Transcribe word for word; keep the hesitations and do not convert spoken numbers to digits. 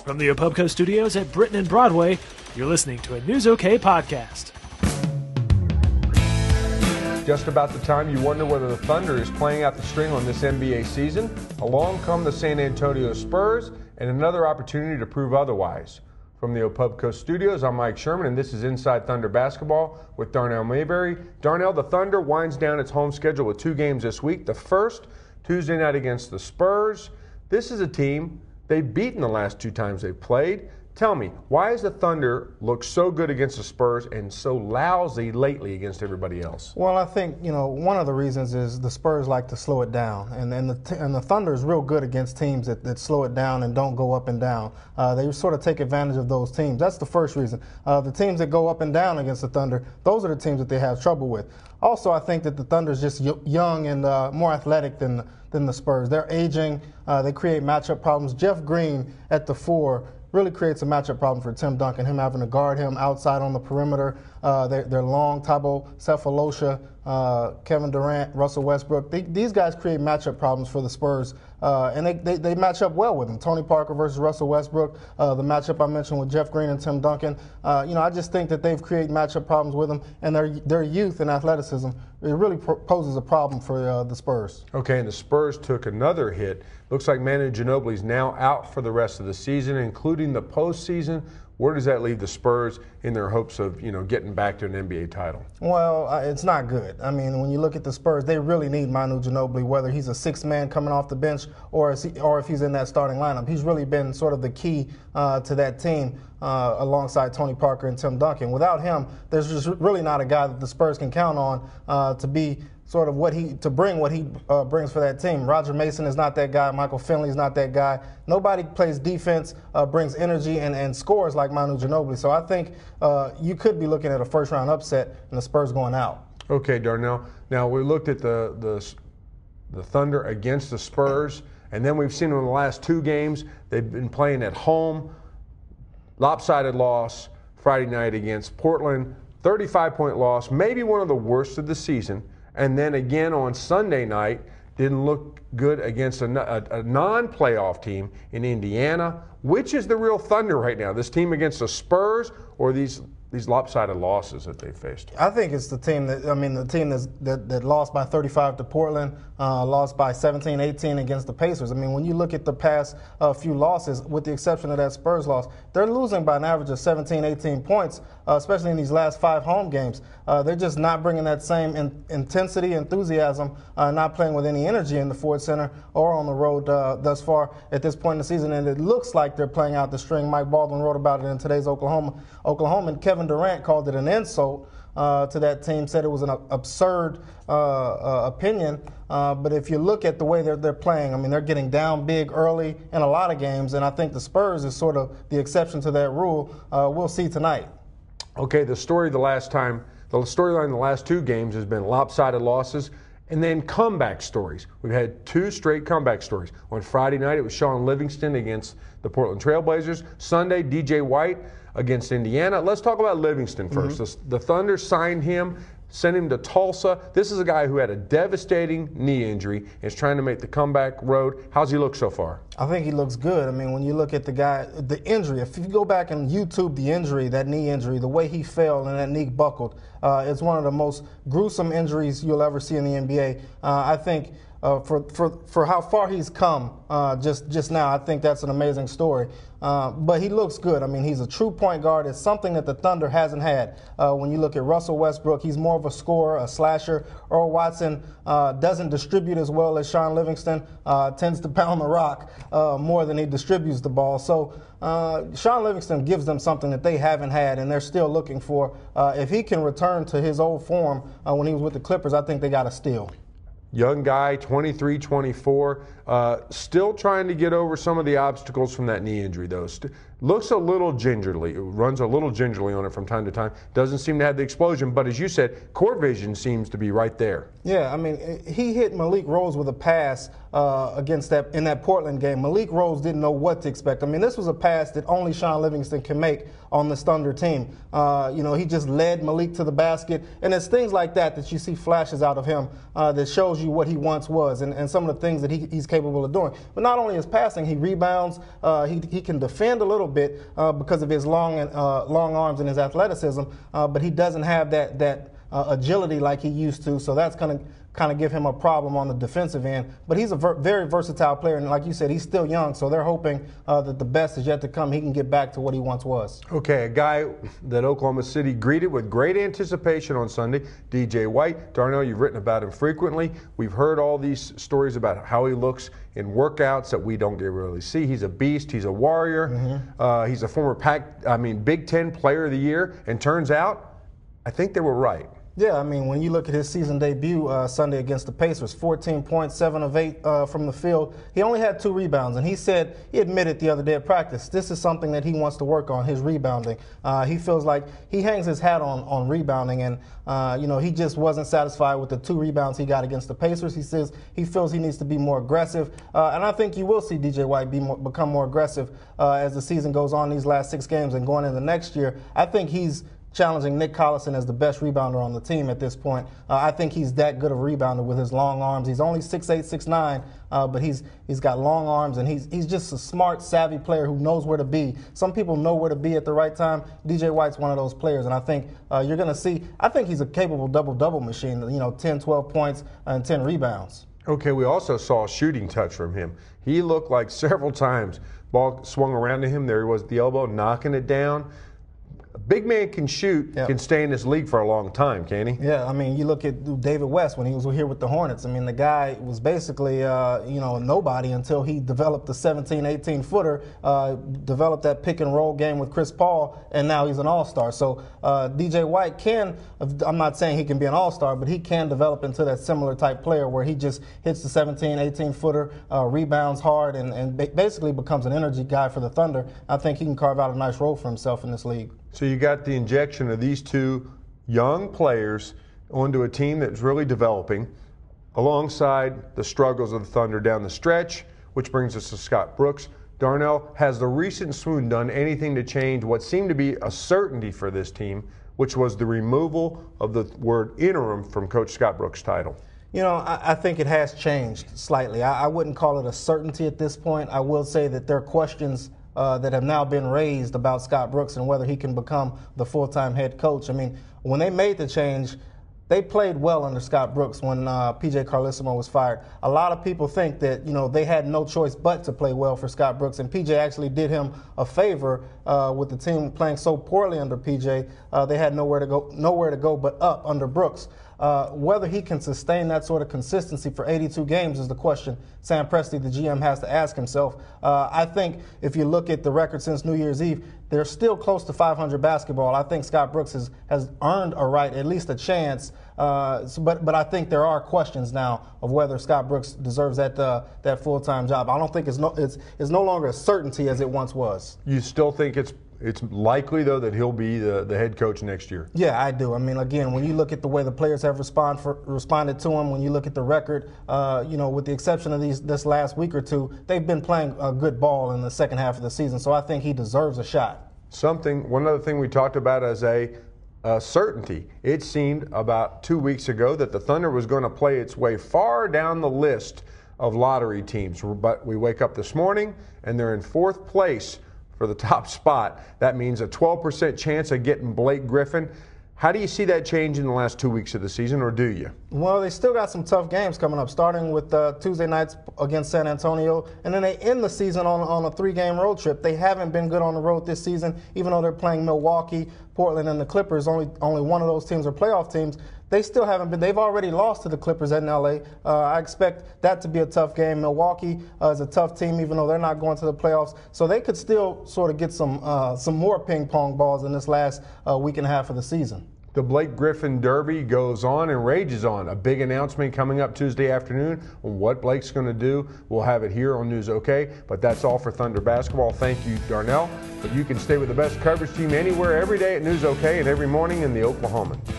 From the Opubco studios at Britain and Broadway, you're listening to a News OK podcast. Just about the time you wonder whether the Thunder is playing out the string on this N B A season, along come the San Antonio Spurs and another opportunity to prove otherwise. From the Opubco studios, I'm Mike Sherman, and this is Inside Thunder Basketball with Darnell Mayberry. Darnell, the Thunder winds down its home schedule with two games this week. The first, Tuesday night against the Spurs. This is a team they've beaten the last two times they've played. Tell me, why does the Thunder look so good against the Spurs and so lousy lately against everybody else? Well, I think, you know, one of the reasons is the Spurs like to slow it down. And, and, the, and the Thunder is real good against teams that, that slow it down and don't go up and down. Uh, they sort of take advantage of those teams. That's the first reason. Uh, the teams that go up and down against the Thunder, those are the teams that they have trouble with. Also, I think that the Thunder is just young and uh, more athletic than, than the Spurs. They're aging. Uh, they create matchup problems. Jeff Green at the four really creates a matchup problem for Tim Duncan, him having to guard him outside on the perimeter. Uh, they're, they're long, Thabo Sefolosha, uh, Kevin Durant, Russell Westbrook. They, these guys create matchup problems for the Spurs, uh, and they, they, they match up well with them. Tony Parker versus Russell Westbrook, uh, the matchup I mentioned with Jeff Green and Tim Duncan. Uh, you know, I just think that they've created matchup problems with them, and their, their youth and athleticism, it really poses a problem for uh, the Spurs. Okay, and the Spurs took another hit. Looks like Manu Ginobili is now out for the rest of the season, including the postseason. Where does that leave the Spurs in their hopes of, you know, getting back to an N B A title? Well, uh, it's not good. I mean, when you look at the Spurs, they really need Manu Ginobili, whether he's a sixth man coming off the bench or, is he, or if he's in that starting lineup. He's really been sort of the key uh, to that team uh, alongside Tony Parker and Tim Duncan. Without him, there's just really not a guy that the Spurs can count on uh, to be sort of what he, to bring what he uh, brings for that team. Roger Mason is not that guy. Michael Finley is not that guy. Nobody plays defense, uh, brings energy, and, and scores like Manu Ginobili. So I think uh, you could be looking at a first-round upset and the Spurs going out. Okay, Darnell. Now, we looked at the, the, the Thunder against the Spurs, and then we've seen them in the last two games. They've been playing at home. Lopsided loss Friday night against Portland. thirty-five point loss, maybe one of the worst of the season. And then again on Sunday night, didn't look good against a, a, a non-playoff team in Indiana. Which is the real Thunder right now? This team against the Spurs or these these lopsided losses that they faced? I think it's the team that, I mean, the team that's, that, that lost by thirty-five to Portland, uh, lost by seventeen eighteen against the Pacers. I mean, when you look at the past uh, few losses, with the exception of that Spurs loss, they're losing by an average of seventeen, eighteen points, uh, especially in these last five home games. Uh, they're just not bringing that same in, intensity, enthusiasm, uh, not playing with any energy in the Ford Center or on the road uh, thus far at this point in the season. And it looks like they're playing out the string. Mike Baldwin wrote about it in today's Oklahoma. Oklahoma, and Kevin Durant called it an insult uh, to that team, said it was an absurd uh, uh, opinion. Uh, but if you look at the way they're, they're playing, I mean, they're getting down big early in a lot of games, and I think the Spurs is sort of the exception to that rule. Uh, we'll see tonight. Okay, the story the last time, the storyline in the last two games has been lopsided losses and then comeback stories. We've had two straight comeback stories. On Friday night, it was Sean Livingston against the Portland Trailblazers. Sunday, D J White against Indiana. Let's talk about Livingston first. Mm-hmm. The, the Thunder signed him, sent him to Tulsa. This is a guy who had a devastating knee injury and is trying to make the comeback road. How's he look so far? I think he looks good. I mean, when you look at the guy, the injury, if you go back and YouTube the injury, that knee injury, the way he fell and that knee buckled, uh, it's one of the most gruesome injuries you'll ever see in the N B A. Uh, I think uh, for, for, for how far he's come uh, just, just now, I think that's an amazing story. Uh, but he looks good. I mean, he's a true point guard. It's something that the Thunder hasn't had. Uh, when you look at Russell Westbrook, he's more of a scorer, a slasher. Earl Watson uh, doesn't distribute as well as Sean Livingston, uh, tends to pound the rock uh, more than he distributes the ball. So uh, Sean Livingston gives them something that they haven't had, and they're still looking for. Uh, if he can return to his old form uh, when he was with the Clippers, I think they got a steal. Young guy, twenty-three, twenty-four, uh, still trying to get over some of the obstacles from that knee injury, though. St- Looks a little gingerly, runs a little gingerly on it from time to time. Doesn't seem to have the explosion, but as you said, court vision seems to be right there. Yeah, I mean, he hit Malik Rose with a pass uh, against that in that Portland game. Malik Rose didn't know what to expect. I mean, this was a pass that only Sean Livingston can make on this Thunder team. Uh, you know, he just led Malik to the basket, and it's things like that that you see flashes out of him uh, that shows you what he once was and, and some of the things that he, he's capable of doing. But not only his passing, he rebounds. Uh, he he can defend a little bit uh, because of his long and uh, long arms and his athleticism. Uh, but he doesn't have that that. Uh, agility like he used to, so that's going to kind of give him a problem on the defensive end. But he's a ver- very versatile player, and like you said, he's still young, so they're hoping uh, that the best is yet to come. He can get back to what he once was. Okay, a guy that Oklahoma City greeted with great anticipation on Sunday, D J White. Darnell, you've written about him frequently. We've heard all these stories about how he looks in workouts that we don't get really see. He's a beast. He's a warrior. Mm-hmm. Uh, he's a former Pac, I mean, Big Ten Player of the Year, and turns out, I think they were right. Yeah, I mean, when you look at his season debut uh, Sunday against the Pacers, fourteen points, seven of eight uh, from the field. He only had two rebounds, and he said, he admitted the other day at practice, this is something that he wants to work on, his rebounding. Uh, he feels like he hangs his hat on, on rebounding, and, uh, you know, he just wasn't satisfied with the two rebounds he got against the Pacers. He says he feels he needs to be more aggressive, uh, and I think you will see D J White be more, become more aggressive uh, as the season goes on, these last six games and going into next year. I think he's challenging Nick Collison as the best rebounder on the team at this point. Uh, I think he's that good of a rebounder with his long arms. He's only six eight, six nine, uh, but he's he's got long arms, and he's he's just a smart, savvy player who knows where to be. Some people know where to be at the right time. D J White's one of those players, and I think uh, you're going to see, I think he's a capable double-double machine, you know, ten, twelve points and ten rebounds. Okay, we also saw a shooting touch from him. He looked like several times, ball swung around to him, there he was at the elbow, knocking it down. A big man can shoot, yep. Can stay in this league for a long time, can he? Yeah, I mean, you look at David West when he was here with the Hornets. I mean, the guy was basically, uh, you know, nobody until he developed the seventeen, eighteen footer, uh, developed that pick and roll game with Chris Paul, and now he's an all-star. So uh, D J White can, I'm not saying he can be an all-star, but he can develop into that similar type player where he just hits the seventeen, eighteen footer, uh, rebounds hard, and, and basically becomes an energy guy for the Thunder. I think he can carve out a nice role for himself in this league. So you got the injection of these two young players onto a team that's really developing alongside the struggles of the Thunder down the stretch, which brings us to Scott Brooks. Darnell, has the recent swoon done anything to change what seemed to be a certainty for this team, which was the removal of the word interim from Coach Scott Brooks' title? You know, I, I think it has changed slightly. I, I wouldn't call it a certainty at this point. I will say that there are questions Uh, that have now been raised about Scott Brooks and whether he can become the full-time head coach. I mean, when they made the change, they played well under Scott Brooks when uh, P J Carlesimo was fired. A lot of people think that, you know, they had no choice but to play well for Scott Brooks, and P J actually did him a favor uh, with the team playing so poorly under P J. Uh, they had nowhere to go, nowhere to go but up under Brooks. Uh, whether he can sustain that sort of consistency for eighty-two games is the question Sam Presti, the G M, has to ask himself. Uh, I think if you look at the record since New Year's Eve, they're still close to five hundred basketball. I think Scott Brooks has, has earned a right, at least a chance. Uh, so, but but I think there are questions now of whether Scott Brooks deserves that uh, that full-time job. I don't think it's no it's it's no longer a certainty as it once was. You still think it's It's likely, though, that he'll be the, the head coach next year? Yeah, I do. I mean, again, when you look at the way the players have respond for, responded to him, when you look at the record, uh, you know, with the exception of these this last week or two, they've been playing a good ball in the second half of the season. So I think he deserves a shot. Something, one other thing we talked about as a uh, certainty. It seemed about two weeks ago that the Thunder was going to play its way far down the list of lottery teams. But we wake up this morning, and they're in fourth place for the top spot. That means a twelve percent chance of getting Blake Griffin. How do you see that change in the last two weeks of the season, or do you? Well, they still got some tough games coming up, starting with uh, Tuesday nights against San Antonio, and then they end the season on, on a three-game road trip. They haven't been good on the road this season, even though they're playing Milwaukee, Portland, and the Clippers. Only only one of those teams are playoff teams. They still haven't been. They've already lost to the Clippers in L A. Uh, I expect that to be a tough game. Milwaukee uh, is a tough team, even though they're not going to the playoffs. So they could still sort of get some uh, some more ping pong balls in this last uh, week and a half of the season. The Blake Griffin Derby goes on and rages on. A big announcement coming up Tuesday afternoon on what Blake's going to do. We'll have it here on News OK. But that's all for Thunder Basketball. Thank you, Darnell. But you can stay with the best coverage team anywhere, every day at News OK and every morning in the Oklahoman.